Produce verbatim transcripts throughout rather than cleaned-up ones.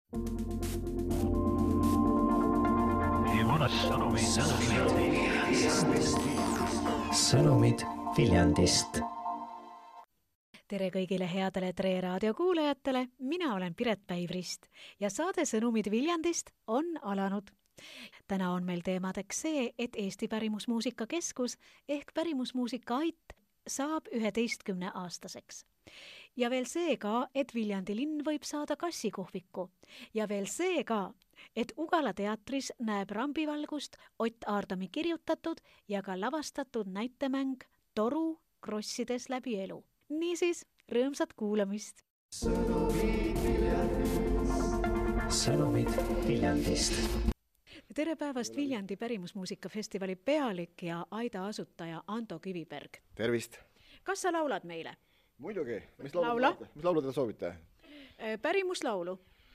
sõnumid Viljandist. Tere kõigile headele Tre Raadio kuulajatele, mina olen Piret Päivrist ja saade Sõnumid Viljandist on alanud. Täna on meil teemadeks see, et Eesti Pärimusmuusika Keskus ehk Pärimusmuusika Ait saab üheteistkümne aastaseks. Ja veel see ka, et Viljandi linn võib saada kassikohviku. Ja veel see ka, et Ugala teatris näeb rambivalgust Ott Aardami kirjutatud ja ka lavastatud näitemäng Toru krossides läbi elu. Niisiis, rõõmsat kuulamist! Sõnumid Viljandist. Tere päevast Viljandi Pärimusmuusikafestivali pealik ja Aida asutaja Anto Kiviberg. Tervist! Kas sa laulad meile? Muidugi. Mis laulu, Laula? mis laulu te soovite? Pärimuslaulu.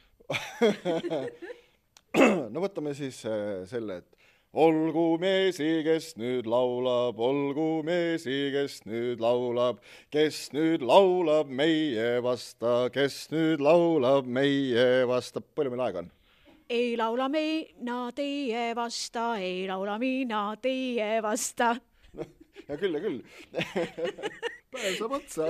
No võtame siis selle, et olgu meesi, kes nüüd laulab, olgu meesi, kes nüüd laulab, kes nüüd laulab meie vasta, kes nüüd laulab meie vasta. Palju meil aega on? Ei laula mina teie vasta, ei laula mina teie vasta. No, ja küll ja küll. Päev saab otsa.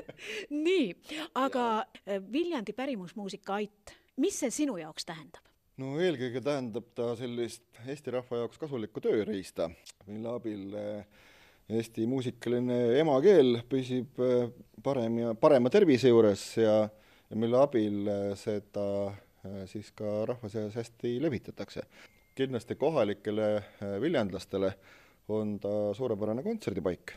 Nii, aga Viljandi Pärimusmuusika Ait, mis see sinu jaoks tähendab? No eelkõige tähendab ta sellist Eesti rahva jaoks kasulikku tööriista, mille abil Eesti muusikaline emakeel püsib parem ja parema tervise juures ja, ja mille abil seda siis ka rahva seas hästi levitatakse. Kindlasti kohalikele viljandlastele on ta suurepärane kontserdipaik,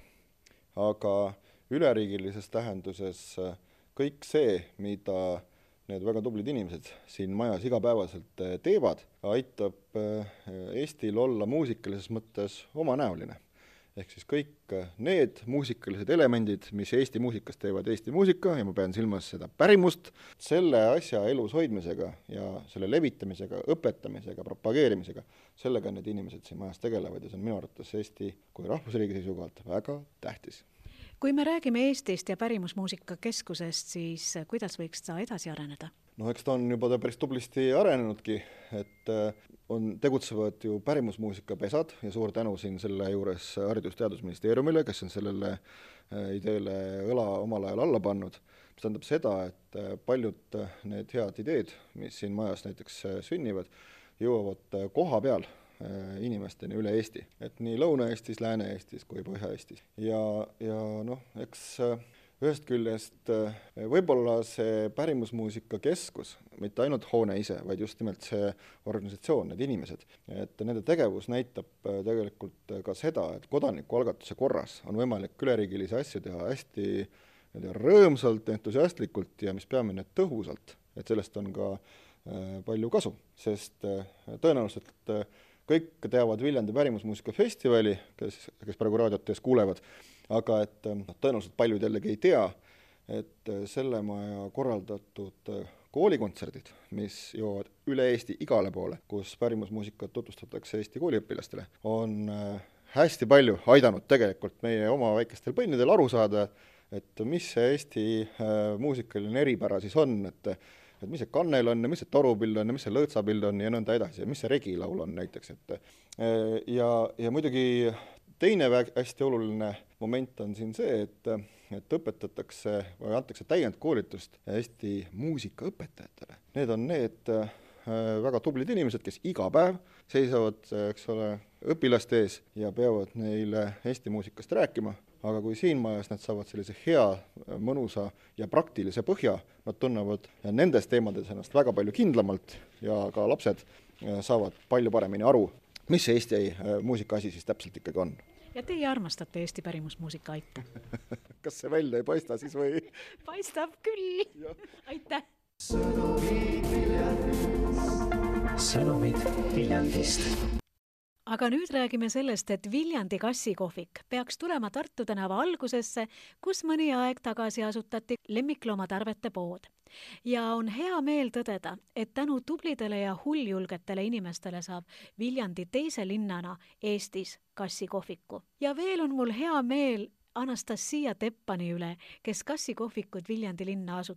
aga üleriigilises tähenduses kõik see, mida need väga tublid inimesed siin majas igapäevaselt teevad, aitab Eestil olla muusikalises mõttes omanäoline. Ehk siis kõik need muusikalised elemendid, mis Eesti muusikas teevad Eesti muusika, ja ma pean silmas seda pärimust, selle asja elus hoidmisega ja selle levitamisega, õpetamisega, propageerimisega, sellega need inimesed siin majas tegelevad ja see on minu arvates Eesti kui rahvusriigi seisukohalt väga tähtis. Kui me räägime Eestist ja Pärimusmuusika Keskusest, siis kuidas võiks ta edasi areneda? No eks ta on juba ta päris tublisti arenenudki, et on, tegutsevad ju pärimusmuusika pesad ja suur tänu siin selle juures Haridus- ja Teadusministeeriumile, kes on sellele ideele õla omal ajal alla pannud. See tähendab seda, et paljud need head ideed, mis siin majas näiteks sünnivad, jõuavad koha peal inimesteni üle Eesti. Et nii Lõuna-Eestis, Lääne-Eestis kui Põhja-Eestis. Ja, ja noh, eks ühest küljest võib-olla see Pärimusmuusika Keskus, mitte ainult hoone ise, vaid just nimelt see organisatsioon, need inimesed, et nende tegevus näitab tegelikult ka seda, et kodanikualgatuse korras on võimalik üleriigilisi asju teha hästi rõõmsalt, entusiastlikult ja mis peamine tõhusalt, et sellest on ka palju kasu, sest tõenäoliselt kõik teavad Viljandi Pärimusmuusika Festivali, kes, kes praegu raadiotes kuulevad, aga et tõenäoliselt paljud jällegi ei tea, et selle maja korraldatud koolikontserdid, mis jõuavad üle Eesti igale poole, kus pärimusmuusikat tutvustatakse Eesti kooliõpilastele, on hästi palju aidanud tegelikult meie oma väikestel põnnidel aru saada, et mis see Eesti muusikaline eripära siis on, et et mis see kannel on ja mis see torupill on ja mis see lõõtsapill on ja nõnda edasi ja mis see regilaul on näiteks. Et, ja, ja muidugi teine hästi oluline moment on siin see, et, et õpetatakse või antakse täiendkoolitust Eesti muusikaõpetajatele. Need on need väga tublid inimesed, kes iga päev seisavad, eks ole, õpilaste ees ja peavad neile Eesti muusikast rääkima. Aga kui siin majas nad saavad sellise hea, mõnusa ja praktilise põhja, nad tunnevad nendes teemades ennast väga palju kindlamalt ja ka lapsed saavad palju paremini aru, mis see Eesti muusika asi siis täpselt ikkagi on. Ja teie armastate Eesti Pärimusmuusika Aitu? Kas see välja ei paista siis või? Paistab küll. Aitäh! Sõnumid Viljandist. Aga nüüd räägime sellest, et Viljandi kassikohvik peaks tulema Tartu tänava algusesse, kus mõni aeg tagasi asutati lemmikloomatarvete pood. Ja on hea meel tõdeda, et tänu tublidele ja hulljulgetele inimestele saab Viljandi teise linnana Eestis kassikohviku. Ja veel on mul hea meel Anastasia Teppani üle, kes kassikohvikud Viljandi linna asutab.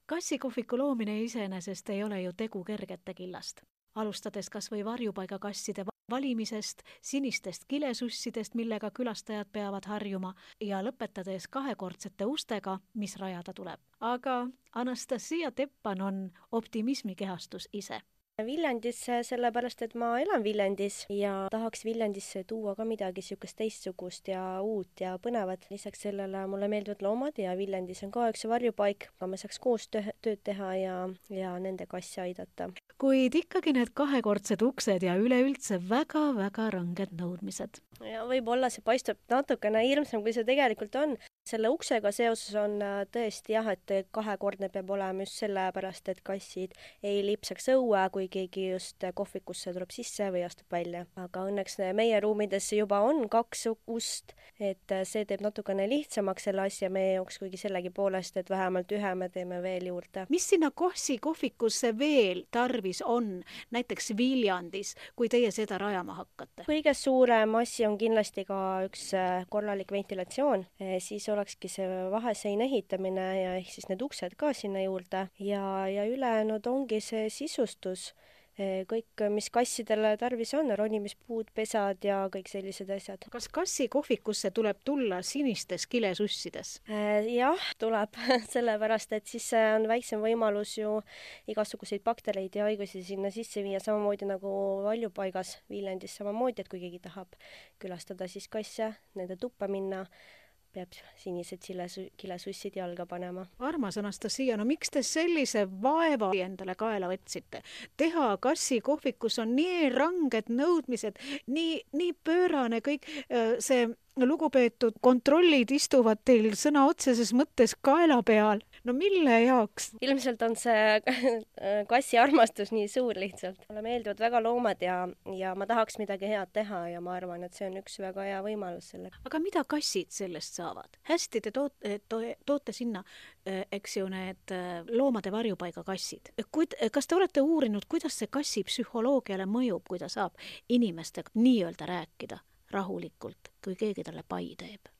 kassikohviku loomine iseenesest ei ole ju tegu kergete killast. Alustades kas või varjupaigakasside valimisest, sinistest kilesussidest, millega külastajad peavad harjuma ja lõpetades kahekordsete ustega, mis rajada tuleb. Aga Anastasia Teppan on optimismi kehastus ise. Viljandisse sellepärast, et ma elan Viljandis ja tahaks Viljandisse tuua ka midagi sihukest teistsugust ja uut ja põnevat. Lisaks sellele mulle meeldivad loomad ja Viljandis on ka üks varjupaik, aga me saaks koos tööd teha ja, ja nende kassi aidata. Kuid ikkagi need kahekordsed uksed ja üleüldse väga-väga ranged nõudmised. Ja võib-olla see paistab natukene hirmsam, kui see tegelikult on. Selle uksega seoses on tõesti jah, et kahekordne peab olema just sellepärast, et kassid ei lipsaks õue, kui keegi just kohvikusse tuleb sisse või astub välja. Aga õnneks meie ruumidesse juba on kaks ust, et see teeb natukene lihtsamaks selle asja meie jaoks, kuigi sellegi poolest, et vähemalt ühe me teeme veel juurde. Mis sinna Kassi kohvikusse veel tarvis on, näiteks Viljandis, kui teie seda rajama hakkate? Kõige suurem asi on kindlasti ka üks korralik ventilatsioon, siis olekski see vaheseina ehitamine ja ehk siis need uksed ka sinna juurde ja, ja ülejäänud ongi see sisustus. Kõik, mis kassidele tarvis on, ronimispuud, pesad ja kõik sellised asjad. Kas Kassi kohvikusse tuleb tulla sinistes kilesussides? Jah, tuleb, sellepärast, et siis on väiksem võimalus ju igasuguseid baktereid ja haigusi sinna sisse viia, samamoodi nagu valjupaigas Viljandis samamoodi, et kui keegi tahab külastada siis kasse, nende tuppa minna, peab sinised kilesussid jalga panema. Armas Anastasia, no miks te sellise vaeva endale kaela võtsite? Teha Kassi kohvikus on nii ranged nõudmised, nii, nii pöörane kõik see lugupeetud kontrollid istuvad teil sõna otseses mõttes kaela peal. No mille jaoks? Ilmselt on see kassi armastus nii suur lihtsalt. Mulle meeldivad väga loomad ja, ja ma tahaks midagi head teha ja ma arvan, et see on üks väga hea võimalus selle. Aga mida kassid sellest saavad? Hästi te toote, toote sinna, eks ju, need loomade varjupaiga kassid. Kuid, kas te olete uurinud, kuidas see kassi psühholoogiale mõjub, kui ta saab inimestega nii-öelda rääkida rahulikult, kui keegi talle pai teeb?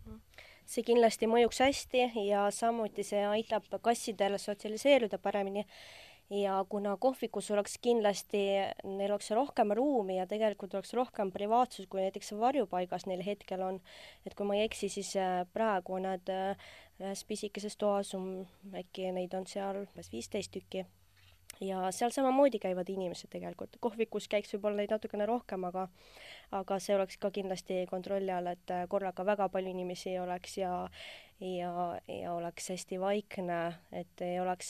See kindlasti mõjuks hästi ja samuti see aitab kassidele sotsialiseeruda paremini ja kuna kohvikus oleks kindlasti, neil oleks rohkem ruumi ja tegelikult oleks rohkem privaatsus, kui näiteks varjupaigas neil hetkel on, et kui ma ei eksi, siis praegu on nad ühes pisikeses toas, äkki neid on seal viisteist tükki. Ja seal samamoodi käivad inimesed tegelikult. Kohvikus käiks võib-olla neid natukene rohkem, aga, aga see oleks ka kindlasti kontrolli all, et korraga väga palju inimesi ei oleks ja, ja, ja oleks hästi vaikne, et ei oleks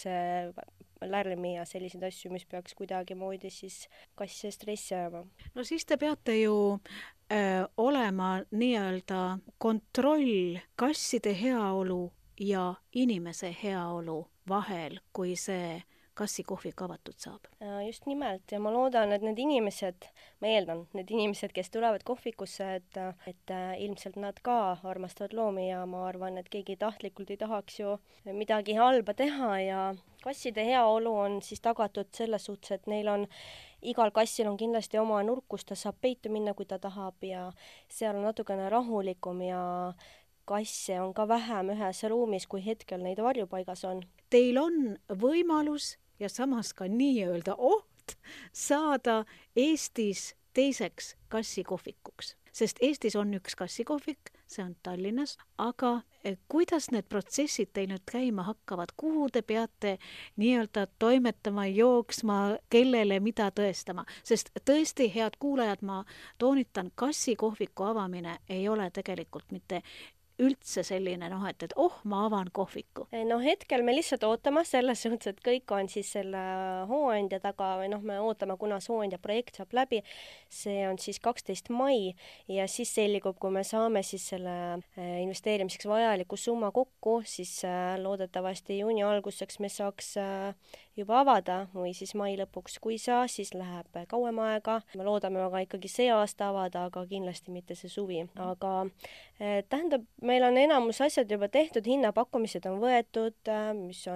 lärmi ja selliseid asju, mis peaks kuidagi moodi siis kassi stressi ajama. No siis te peate ju öö, olema nii-öelda kontroll kasside heaolu ja inimese heaolu vahel, kui see Kassi kohvik avatud saab. Just nimelt ja ma loodan, et need inimesed, ma eeldan, need inimesed, kes tulevad kohvikusse, et, et ilmselt nad ka armastavad loomi ja ma arvan, et keegi tahtlikult ei tahaks ju midagi halba teha ja kasside heaolu on siis tagatud selles suhtes, et neil on igal kassil on kindlasti oma nurk, kus ta saab peitu minna, kui ta tahab ja seal on natukene rahulikum ja kasse on ka vähem ühes ruumis, kui hetkel neid varjupaigas on. Teil on võimalus ja samas ka nii-öelda oht saada Eestis teiseks kassikohvikuks. Sest Eestis on üks kassikohvik, see on Tallinnas, aga kuidas need protsessid teil nüüd käima hakkavad? Kuhu te peate nii-öelda toimetama, jooksma, kellele mida tõestama? Sest tõesti, head kuulajad, ma toonitan, kassikohviku avamine ei ole tegelikult mitte üldse selline, noh, et, et oh, ma avan kohviku. No hetkel me lihtsalt ootame selles suhtes, et kõik on siis selle hooandja taga või noh, me ootame, kuna hooandja projekt saab läbi, see on siis kaksteist mai ja siis selgub, kui me saame siis selle investeerimiseks vajaliku summa kokku, siis loodetavasti juuni alguseks me saaks juba avada või siis mai lõpuks, kui saa, siis läheb kauem aega. Me loodame aga ikkagi see aasta avada, aga kindlasti mitte see suvi. Aga tähendab, meil on enamus asjad juba tehtud, hinnapakkumised on võetud, mis on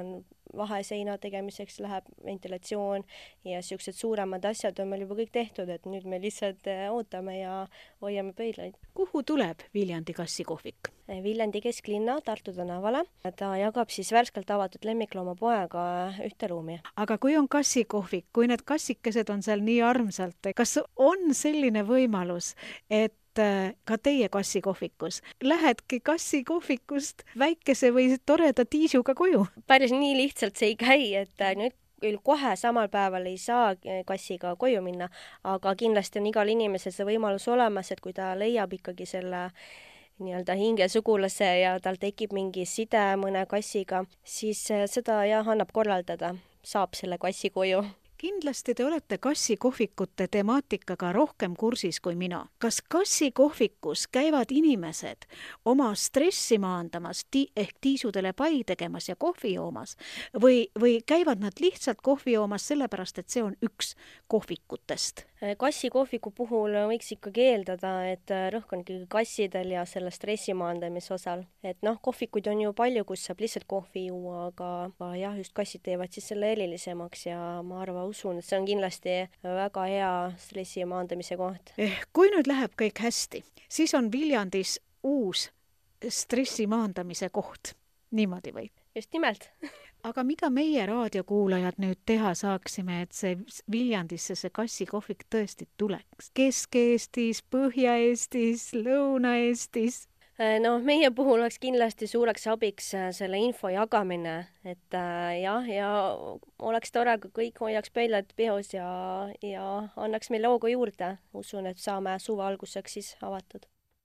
vaheseina tegemiseks läheb ventilatsioon ja niisugused suuremad asjad on meil juba kõik tehtud, et nüüd me lihtsalt ootame ja hoiame pöidlaid. Kuhu tuleb Viljandi kassikohvik? Viljandi kesklinna Tartu tänavale. Ta jagab siis värskelt avatud lemmikloomapoega ühte ruumi. Aga kui on kassikohvik, kui need kassikesed on seal nii armsalt, kas on selline võimalus, et ka teie kassikohvikus lähedki kassikohvikust väikese või toreda tiisuga koju? Päris nii lihtsalt see ei käi, et nüüd küll kohe samal päeval ei saa kassiga koju minna, aga kindlasti on igal inimesel see võimalus olemas, et kui ta leiab ikkagi selle nii-öelda hingesugulase ja tal tekib mingi side mõne kassiga, siis seda jah annab korraldada, saab selle kassi koju. Kindlasti te olete kassikohvikute temaatikaga rohkem kursis kui mina. Kas kassikohvikus käivad inimesed oma stressi maandamas ti- ehk tiisudele pai tegemas ja kohvi joomas või, või käivad nad lihtsalt kohvi joomas sellepärast, et see on üks kohvikutest? Kassikohviku puhul võiks ikkagi eeldada, et rõhk on ikkagi kassidel ja selle stressi maandamise osal. Et noh, kohvikuid on ju palju, kus saab lihtsalt kohvi juua, aga jah, just kassid teevad siis selle erilisemaks ja ma arvan, usun, et see on kindlasti väga hea stressi maandamise koht. Kui nüüd läheb kõik hästi, siis on Viljandis uus stressi maandamise koht. Niimoodi või? Just nimelt. Aga mida meie raadiokuulajad nüüd teha saaksime, et see Viljandisse see kassikohvik tõesti tuleks? Kesk-Eestis, Põhja-Eestis, Lõuna-Eestis? No meie puhul oleks kindlasti suureks abiks selle info jagamine, et jah, ja oleks tore, kui kõik hoiaks pöidlad peos ja, ja annaks meile hoogu juurde. Usun, et saame suve alguseks siis avatud.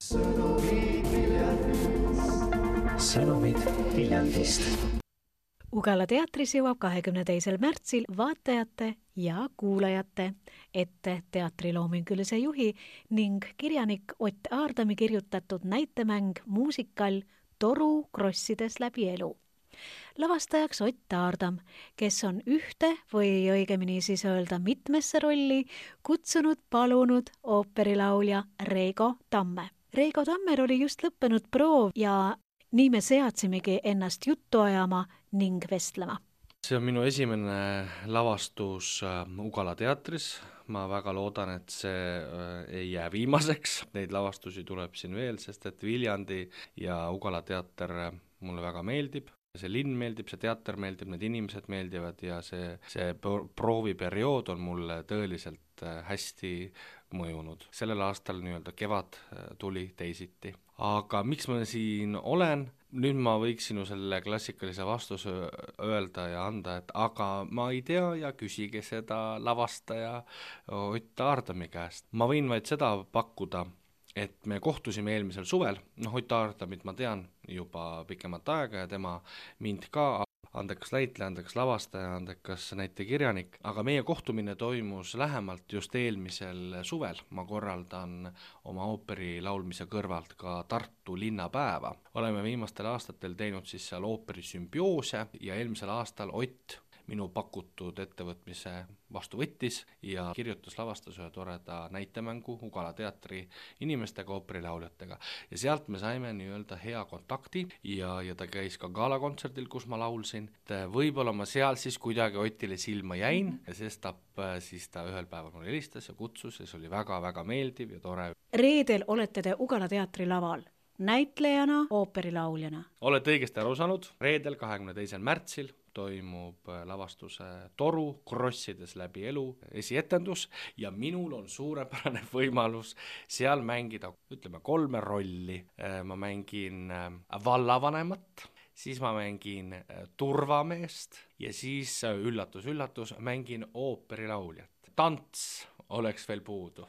Sõnumid Viljandist. Ugala teatris jõuab kahekümne teisel märtsil vaatajate ja kuulajate ette teatriloomingulise juhi ning kirjanik Ott Aardami kirjutatud näitemäng muusikal Toru krossides läbi elu. Lavastajaks Ott Aardam, kes on ühte või õigemini siis öelda mitmesse rolli kutsunud palunud ooperilaulja Reigo Tamme. Reigo Tammer oli just lõppenud proov ja nii me seadsimegi ennast juttu ajama ning vestlema. See on minu esimene lavastus Ugala teatris. Ma väga loodan, et see ei jää viimaseks. Neid lavastusi tuleb siin veel, sest et Viljandi ja Ugala teater mulle väga meeldib. See linn meeldib, see teater meeldib, need inimesed meeldivad ja see, see prooviperiood on mulle tõeliselt hästi mõjunud. Sellel aastal nii-öelda kevad tuli teisiti. Aga miks ma siin olen? Nüüd ma võiksin ju selle klassikalise vastuse öelda ja anda, et aga ma ei tea ja küsige seda lavastaja Ott Aardami käest. Ma võin vaid seda pakkuda, et me kohtusime eelmisel suvel, noh Ott Aardamit ma tean juba pikemat aega ja tema mind ka, andekas näitleja, andekas lavastaja, andekas näitekirjanik, aga meie kohtumine toimus lähemalt just eelmisel suvel. Ma korraldan oma ooperi laulmise kõrvalt ka Tartu linnapäeva. Oleme viimastel aastatel teinud siis seal ooperi sümbioose ja eelmisel aastal Ott minu pakutud ettevõtmise vastu võttis ja kirjutas lavastas ühe toreda näitemängu Ugala teatri inimestega, ooperilauljatega. Ja sealt me saime nii-öelda hea kontakti ja, ja ta käis ka galakontserdil, kus ma laulsin. Võib-olla ma seal siis kuidagi Otile silma jäin ja sestap siis ta ühel päeval mulle helistas ja kutsus ja see oli väga-väga meeldiv ja tore. Reedel olete te Ugala teatri laval näitlejana, ooperilauljana. Olete õigesti aru saanud. Reedel kahekümne teisel märtsil toimub lavastuse Toru krossides läbi elu esietendus ja minul on suurepärane võimalus seal mängida, ütleme, kolme rolli. Ma mängin vallavanemat, siis ma mängin turvameest ja siis üllatus, üllatus, mängin ooperilauljat. Tants oleks veel puudu.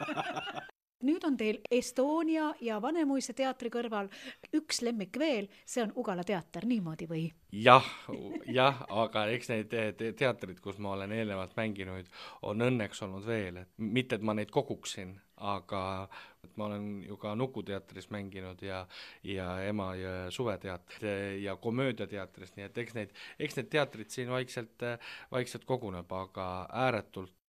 Nüüd on teil Estonia ja Vanemuise teatri kõrval üks lemmik veel, see on Ugala teater, niimoodi või? Jah, jah, aga eks neid te- teatrid, kus ma olen eelnevalt mänginud, on õnneks olnud veel. Et mitte, et ma neid koguksin, aga ma olen ju ka Nukuteatris mänginud ja, ja Ema ja suveteatris ja komöödiateatris, nii et eks neid, eks neid teatrid siin vaikselt, vaikselt koguneb, aga ääretult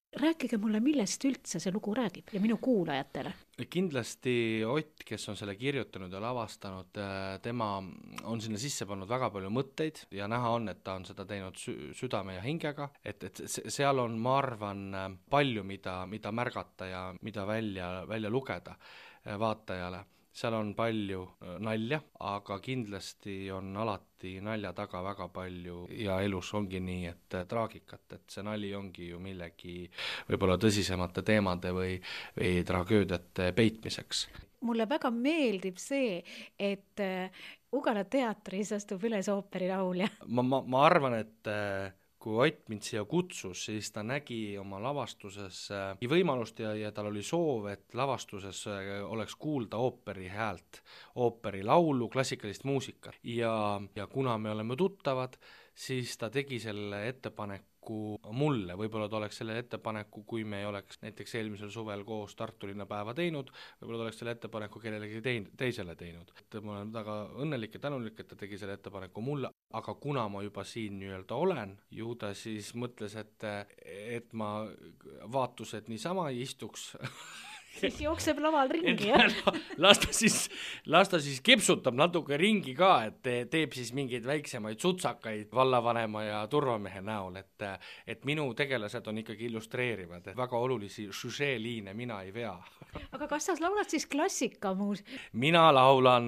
Rääkige mulle, millest üldse see lugu räägib ja minu kuulajatele. Kindlasti Ott, kes on selle kirjutanud ja lavastanud, tema on sinna sisse pannud väga palju mõtteid ja näha on, et ta on seda teinud sü- südame ja hingega, et, et seal on, ma arvan, palju, mida, mida märgata ja mida välja, välja lugeda vaatajale. Seal on palju nalja, aga kindlasti on alati nalja taga väga palju ja elus ongi nii, et traagikat, et see nali ongi ju millegi võib-olla tõsisemate teemade või, või tragöödiate peitmiseks. Mulle väga meeldib see, et Ugala teatris astub üles ooperilaulja. Ma, ma, ma arvan, et kui Ott mind siia kutsus, siis ta nägi oma lavastuses võimalust ja, ja tal oli soov, et lavastuses oleks kuulda ooperi häält, ooperi laulu, klassikalist muusikat. Ja, ja kuna me oleme tuttavad, siis ta tegi selle ettepaneku mulle, võib-olla ta oleks selle ettepaneku, kui me ei oleks näiteks eelmisel suvel koos Tartu linnapäeva teinud, võib-olla ta oleks selle ettepaneku kellelegi tein, teisele teinud. Et ma olen väga õnnelik ja tänulik, et ta tegi selle ettepaneku mulle, aga kuna ma juba siin nii-öelda olen, ju ta siis mõtles, et, et ma vaatused niisama ei istuks siis jookseb laval ringi, jah? Las ta siis, las ta siis kipsutab natuke ringi ka, et teeb siis mingeid väiksemaid sutsakaid vallavanema ja turvamehe näol, et, et minu tegelased on ikkagi illustreerivad, et väga olulisi žužeeliine mina ei vea. Aga kas sa laulad siis klassikamuus? Mina laulan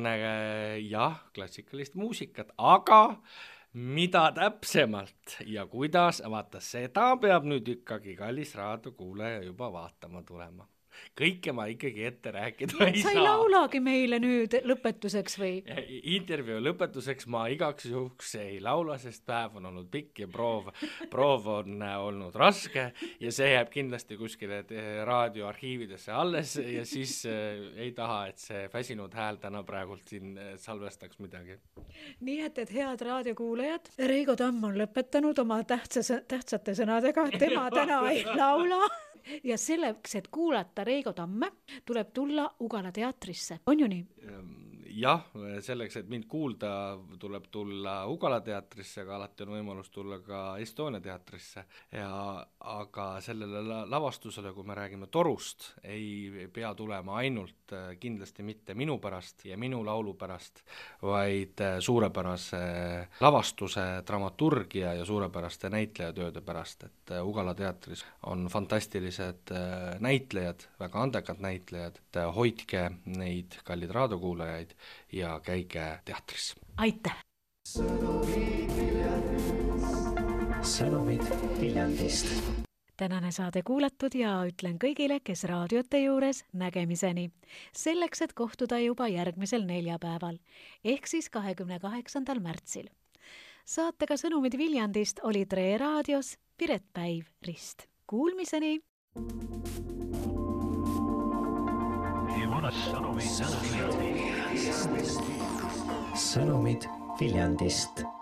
jah, klassikalist muusikat, aga mida täpsemalt ja kuidas, vaata seda peab nüüd ikkagi kallis raadiokuulaja juba vaatama tulema. Kõike ma ikkagi ette rääkida ei saa. Sa ei laulagi meile nüüd lõpetuseks või? Intervjuu lõpetuseks ma igaks juhuks ei laula, sest päev on olnud pikk ja proov, proov on olnud raske ja see jääb kindlasti kuskile raadioarhiividesse alles ja siis ei taha, et see väsinud hääl täna praegult siin salvestaks midagi. Nii et, et head raadiokuulajad, Reigo Tamm on lõpetanud oma tähtsa, tähtsate sõnadega, tema täna ei laula. Ja selleks, et kuulata Reigo Tamme, tuleb tulla Ugala teatrisse. On ju nii? Jah, selleks, et mind kuulda, tuleb tulla Ugala teatrisse, aga alati on võimalus tulla ka Estonia teatrisse. Ja, aga sellele lavastusele, kui me räägime Torust, ei pea tulema ainult kindlasti mitte minu pärast ja minu laulu pärast, vaid suurepärase lavastuse, dramaturgia ja suurepäraste näitlejatööde pärast, et Ugala teatris on fantastilised näitlejad, väga andekad näitlejad, hoidke neid kallid raadiokuulajaid ja käige teatris. Aitäh! Sõnumid Viljandist. Tänane saade kuulatud ja ütlen kõigile, kes raadiote juures, nägemiseni. Selleks, et kohtuda juba järgmisel neljapäeval, ehk siis kahekümne kaheksandal märtsil. Saatega Sõnumid Viljandist oli Tre raadios Piret Päiv-Rist. Kuulmiseni! Sõnumid Viljandist. Sõnumid Viljandist.